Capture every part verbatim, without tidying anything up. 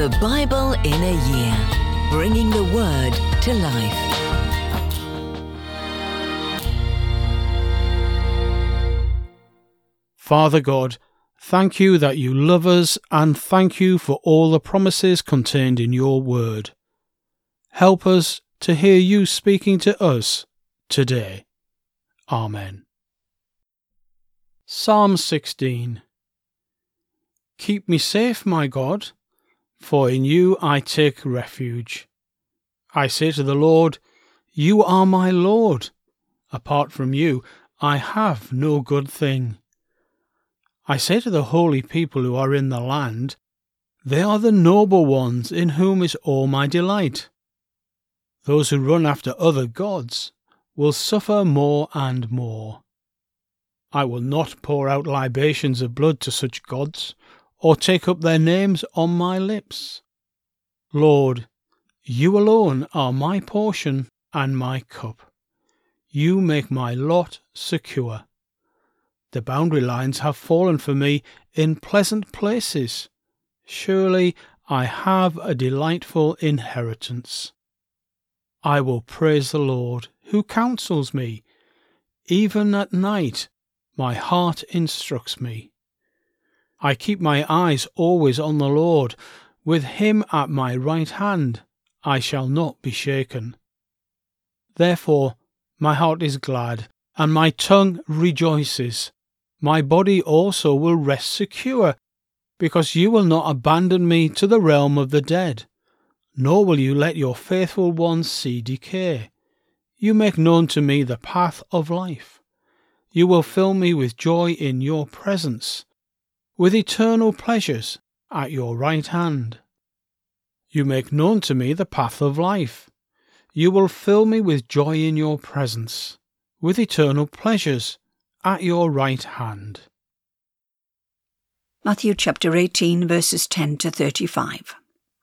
The Bible in a Year, bringing the Word to life. Father God, thank you that you love us, and thank you for all the promises contained in your Word. Help us to hear you speaking to us today. Amen. Psalm sixteen. Keep me safe, my God, for in you I take refuge. I say to the Lord, you are my Lord. Apart from you, I have no good thing. I say to the holy people who are in the land, they are the noble ones in whom is all my delight. Those who run after other gods will suffer more and more. I will not pour out libations of blood to such gods, or take up their names on my lips. Lord, you alone are my portion and my cup. You make my lot secure. The boundary lines have fallen for me in pleasant places. Surely I have a delightful inheritance. I will praise the Lord, who counsels me. Even at night my heart instructs me. I keep my eyes always on the Lord. With him at my right hand I shall not be shaken. Therefore my heart is glad, and my tongue rejoices. My body also will rest secure, because you will not abandon me to the realm of the dead, nor will you let your faithful ones see decay. You make known to me the path of life. You will fill me with joy in your presence, with eternal pleasures at your right hand. You make known to me the path of life. You will fill me with joy in your presence, with eternal pleasures at your right hand. Matthew chapter eighteen, verses ten to thirty-five.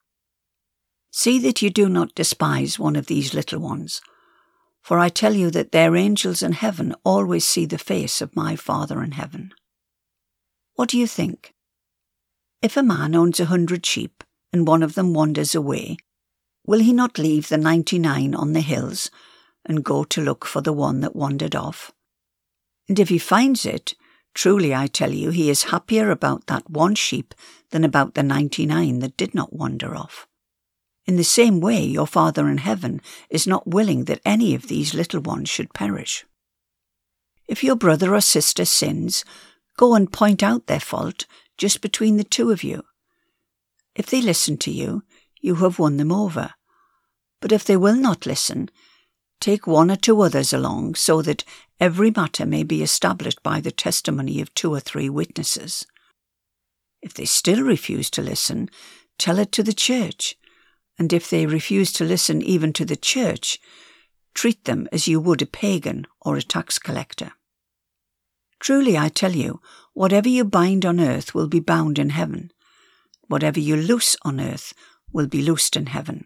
See that you do not despise one of these little ones, for I tell you that their angels in heaven always see the face of my Father in heaven. What do you think? If a man owns a hundred sheep, and one of them wanders away, will he not leave the ninety-nine on the hills and go to look for the one that wandered off? And if he finds it, truly I tell you, he is happier about that one sheep than about the ninety-nine that did not wander off. In the same way, your Father in heaven is not willing that any of these little ones should perish. If your brother or sister sins, go and point out their fault just between the two of you. If they listen to you, you have won them over. But if they will not listen, take one or two others along, so that every matter may be established by the testimony of two or three witnesses. If they still refuse to listen, tell it to the church. And if they refuse to listen even to the church, treat them as you would a pagan or a tax collector. Truly I tell you, whatever you bind on earth will be bound in heaven. Whatever you loose on earth will be loosed in heaven.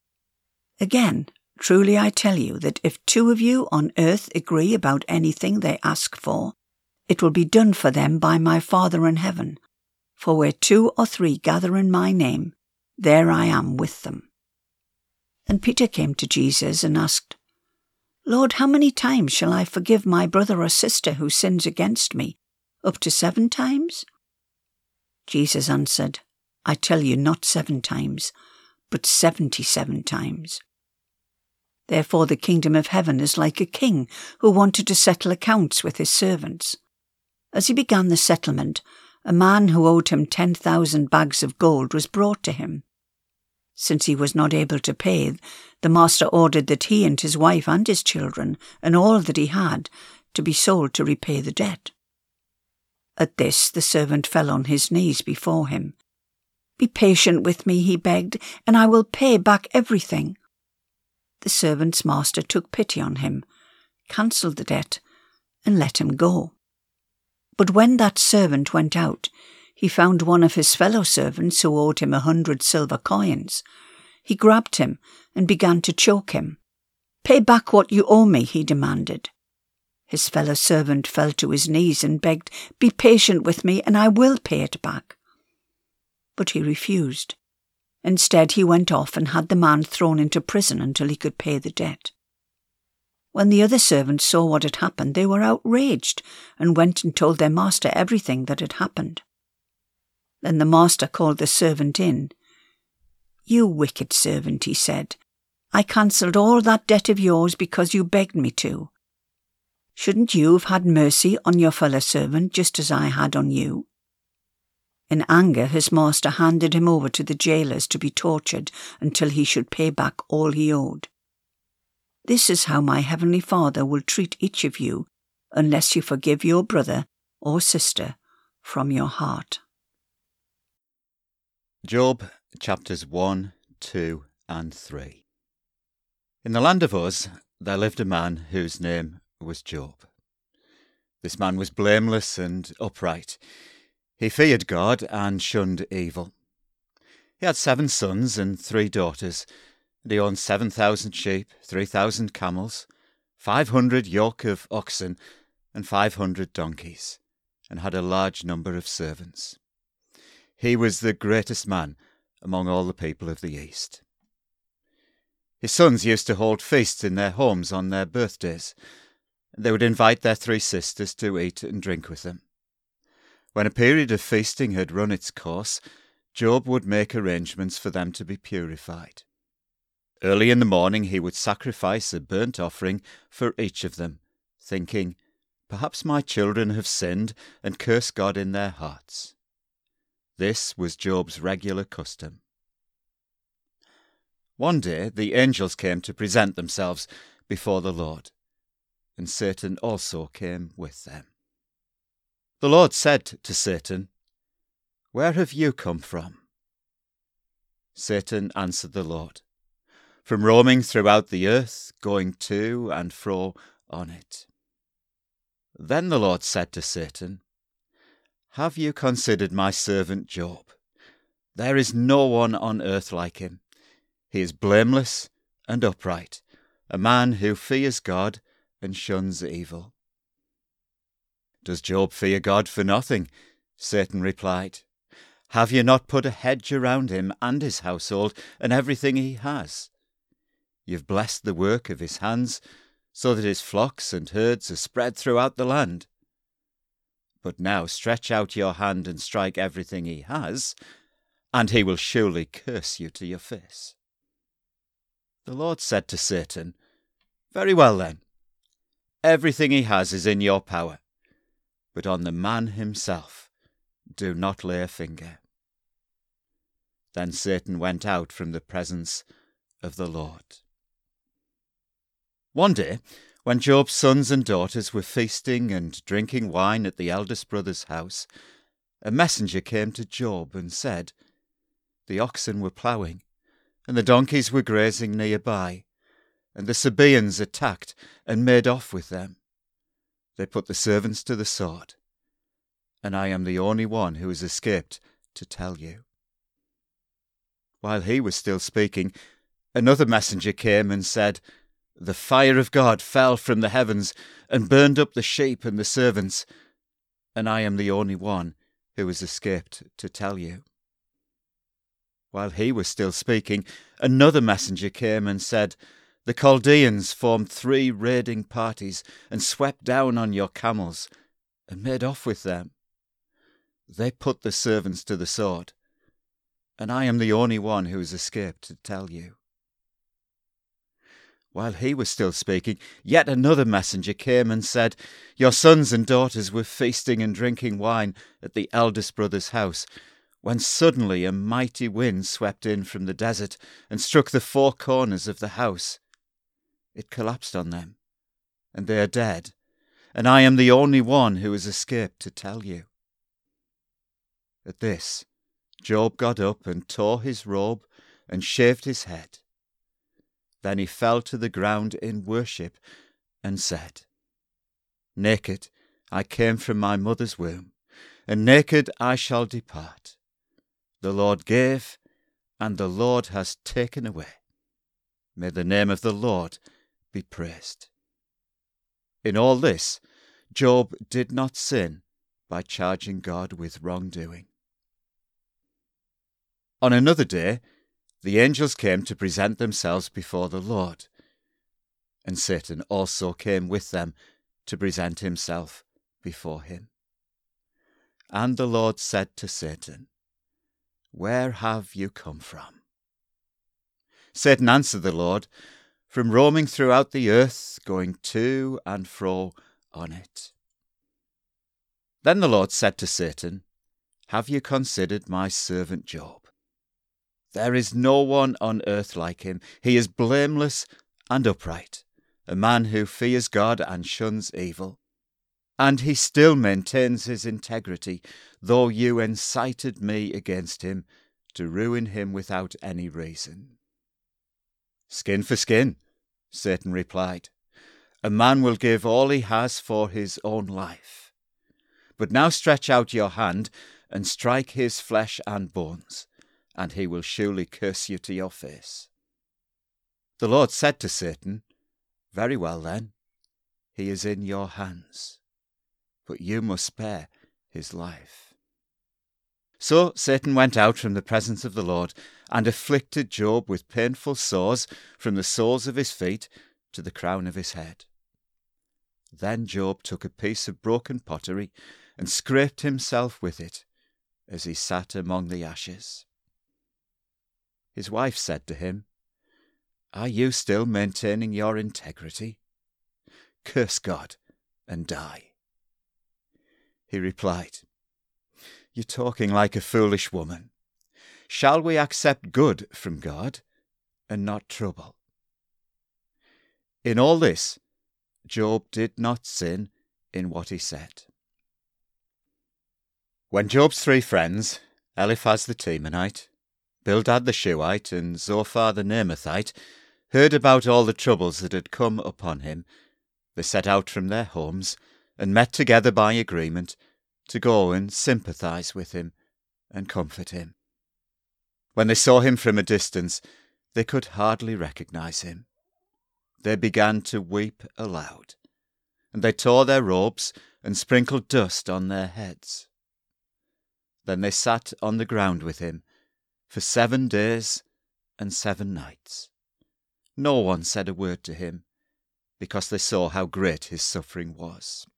Again, truly I tell you that if two of you on earth agree about anything they ask for, it will be done for them by my Father in heaven. For where two or three gather in my name, there I am with them. And Peter came to Jesus and asked, Lord, how many times shall I forgive my brother or sister who sins against me? Up to seven times? Jesus answered, I tell you, not seven times, but seventy-seven times. Therefore the kingdom of heaven is like a king who wanted to settle accounts with his servants. As he began the settlement, a man who owed him ten thousand bags of gold was brought to him. Since he was not able to pay, the master ordered that he and his wife and his children, and all that he had, to be sold to repay the debt. At this the servant fell on his knees before him. Be patient with me, he begged, and I will pay back everything. The servant's master took pity on him, cancelled the debt, and let him go. But when that servant went out, he found one of his fellow servants who owed him a hundred silver coins. He grabbed him and began to choke him. Pay back what you owe me, he demanded. His fellow servant fell to his knees and begged, Be patient with me, and I will pay it back. But he refused, Instead, he went off and had the man thrown into prison until he could pay the debt. When the other servants saw what had happened, they were outraged and went and told their master everything that had happened. Then the master called the servant in. "You wicked servant," he said, "I cancelled all that debt of yours because you begged me to. Shouldn't you have had mercy on your fellow servant just as I had on you?" In anger, his master handed him over to the jailers to be tortured until he should pay back all he owed. This is how my heavenly Father will treat each of you unless you forgive your brother or sister from your heart. Job chapters one, two and three. In the land of Uz there lived a man whose name was Job. This man was blameless and upright. He feared God and shunned evil. He had seven sons and three daughters, and he owned seven thousand sheep, three thousand camels, five hundred yoke of oxen, and five hundred donkeys, and had a large number of servants. He was the greatest man among all the people of the East. His sons used to hold feasts in their homes on their birthdays. They would invite their three sisters to eat and drink with them. When a period of feasting had run its course, Job would make arrangements for them to be purified. Early in the morning he would sacrifice a burnt offering for each of them, thinking, "Perhaps my children have sinned and cursed God in their hearts." This was Job's regular custom. One day the angels came to present themselves before the Lord, and Satan also came with them. The Lord said to Satan, "Where have you come from?" Satan answered the Lord, "From roaming throughout the earth, going to and fro on it." Then the Lord said to Satan, "Have you considered my servant Job? There is no one on earth like him. He is blameless and upright, a man who fears God and shuns evil." "Does Job fear God for nothing?" Satan replied. "Have you not put a hedge around him and his household and everything he has? You've blessed the work of his hands, so that his flocks and herds are spread throughout the land. But now stretch out your hand and strike everything he has, and he will surely curse you to your face." The Lord said to Satan, "Very well then, everything he has is in your power, but on the man himself do not lay a finger." Then Satan went out from the presence of the Lord. One day, when Job's sons and daughters were feasting and drinking wine at the eldest brother's house, a messenger came to Job and said, "The oxen were ploughing, and the donkeys were grazing nearby, and the Sabaeans attacked and made off with them. They put the servants to the sword, and I am the only one who has escaped to tell you." While he was still speaking, another messenger came and said, "The fire of God fell from the heavens and burned up the sheep and the servants, and I am the only one who has escaped to tell you." While he was still speaking, another messenger came and said, "The Chaldeans formed three raiding parties and swept down on your camels and made off with them. They put the servants to the sword, and I am the only one who has escaped to tell you." While he was still speaking, yet another messenger came and said, "Your sons and daughters were feasting and drinking wine at the eldest brother's house, when suddenly a mighty wind swept in from the desert and struck the four corners of the house. It collapsed on them, and they are dead, and I am the only one who has escaped to tell you." At this, Job got up and tore his robe and shaved his head. Then he fell to the ground in worship and said, "Naked I came from my mother's womb, and naked I shall depart. The Lord gave, and the Lord has taken away. May the name of the Lord be praised." In all this, Job did not sin by charging God with wrongdoing. On another day, the angels came to present themselves before the Lord, and Satan also came with them to present himself before him. And the Lord said to Satan, "Where have you come from?" Satan answered the Lord, "From roaming throughout the earth, going to and fro on it." Then the Lord said to Satan, "Have you considered my servant Job? There is no one on earth like him. He is blameless and upright, a man who fears God and shuns evil. And he still maintains his integrity, though you incited me against him to ruin him without any reason." "Skin for skin," Satan replied. "A man will give all he has for his own life. But now stretch out your hand and strike his flesh and bones, and he will surely curse you to your face." The Lord said to Satan, "Very well then, he is in your hands, but you must spare his life." So Satan went out from the presence of the Lord and afflicted Job with painful sores from the soles of his feet to the crown of his head. Then Job took a piece of broken pottery and scraped himself with it as he sat among the ashes. His wife said to him, "Are you still maintaining your integrity? Curse God and die." He replied, "You're talking like a foolish woman. Shall we accept good from God and not trouble?" In all this, Job did not sin in what he said. When Job's three friends, Eliphaz the Temanite, Bildad the Shuhite, and Zophar the Naamathite, heard about all the troubles that had come upon him, they set out from their homes and met together by agreement to go and sympathize with him and comfort him. When they saw him from a distance, they could hardly recognize him. They began to weep aloud, and they tore their robes and sprinkled dust on their heads. Then they sat on the ground with him for seven days and seven nights. No one said a word to him, because they saw how great his suffering was.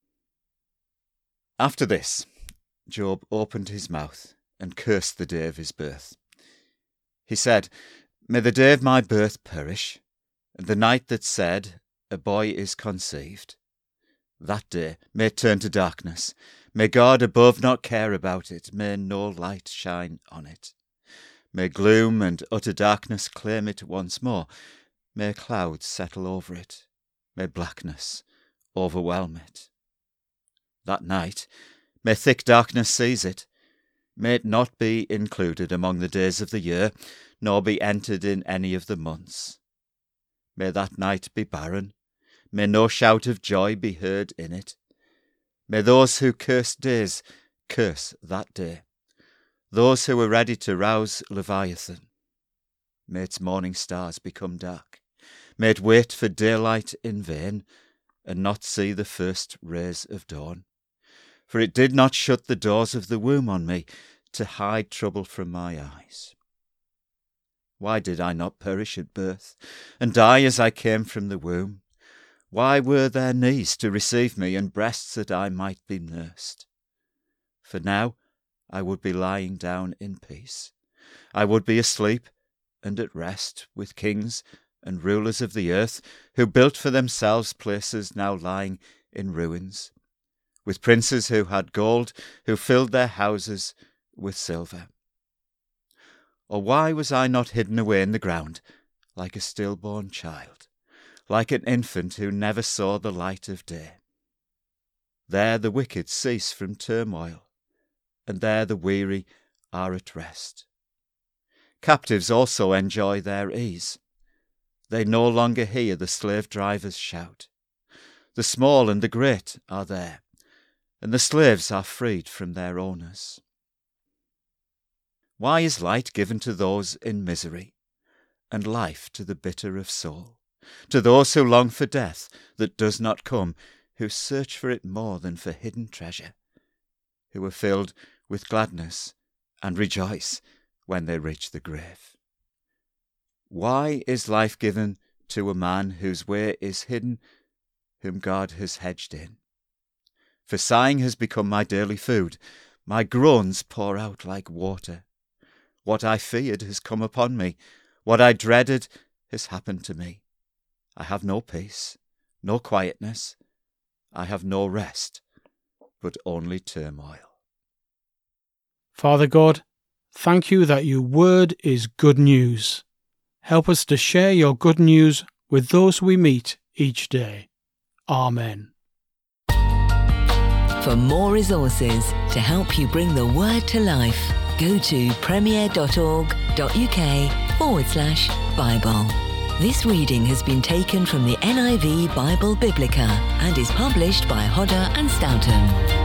After this, Job opened his mouth and cursed the day of his birth. He said, "May the day of my birth perish, and the night that said, 'A boy is conceived.' That day may turn to darkness. May God above not care about it. May no light shine on it. May gloom and utter darkness claim it once more. May clouds settle over it. May blackness overwhelm it. That night, may thick darkness seize it. May it not be included among the days of the year, nor be entered in any of the months. May that night be barren. May no shout of joy be heard in it. May those who curse days curse that day, those who are ready to rouse Leviathan. May its morning stars become dark. May it wait for daylight in vain, and not see the first rays of dawn. For it did not shut the doors of the womb on me, to hide trouble from my eyes. Why did I not perish at birth, and die as I came from the womb? Why were there knees to receive me, and breasts that I might be nursed? For now I would be lying down in peace. I would be asleep and at rest with kings and rulers of the earth, who built for themselves places now lying in ruins, with princes who had gold, who filled their houses with silver. Or why was I not hidden away in the ground, like a stillborn child, like an infant who never saw the light of day? There the wicked cease from turmoil, and there the weary are at rest. Captives also enjoy their ease. They no longer hear the slave drivers shout. The small and the great are there, and the slaves are freed from their owners. Why is light given to those in misery, and life to the bitter of soul, to those who long for death that does not come, who search for it more than for hidden treasure, who are filled with gladness and rejoice when they reach the grave? Why is life given to a man whose way is hidden, whom God has hedged in? For sighing has become my daily food. My groans pour out like water. What I feared has come upon me. What I dreaded has happened to me. I have no peace, no quietness. I have no rest, but only turmoil. Father God, thank you that your word is good news. Help us to share your good news with those we meet each day. Amen. For more resources to help you bring the word to life, go to premier.org.uk forward slash Bible. This reading has been taken from the N I V Bible Biblica and is published by Hodder and Stoughton.